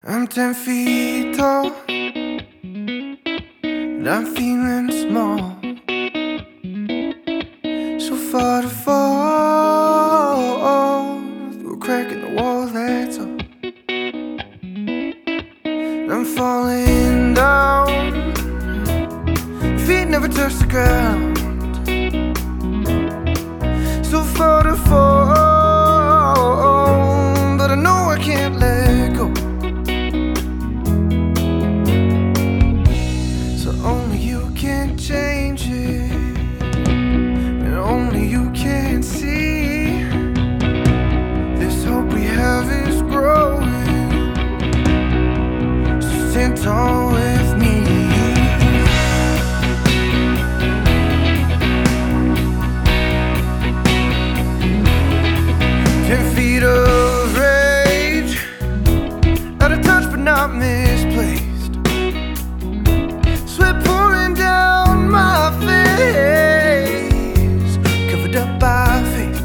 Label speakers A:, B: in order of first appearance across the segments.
A: I'm 10 feet tall, and I'm feeling small. So far to fall through a crack in the wall, that's all. I'm falling down, feet never touch the ground. So far to fall, but I know I can't let go. So only you can change it, and only you can see. This hope we have is growing, so stand tall with me. 10 feet of rage, out of touch but not misplaced. Sweat pouring down my face, covered up by faith.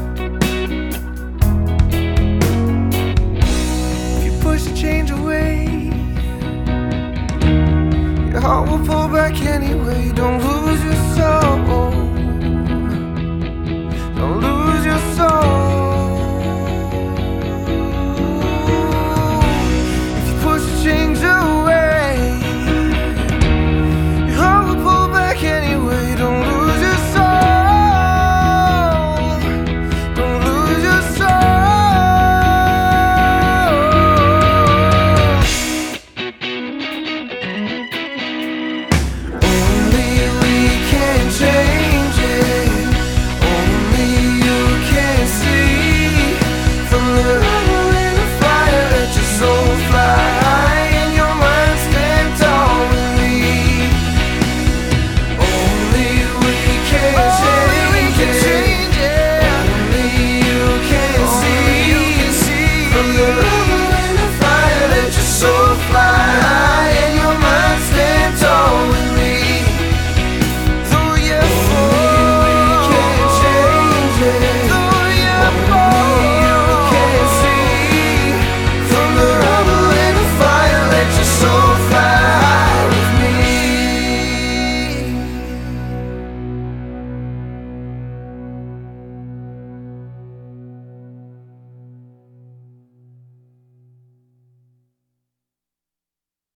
A: If you push the change away, your heart will pull back anyway. Don't lose your soul.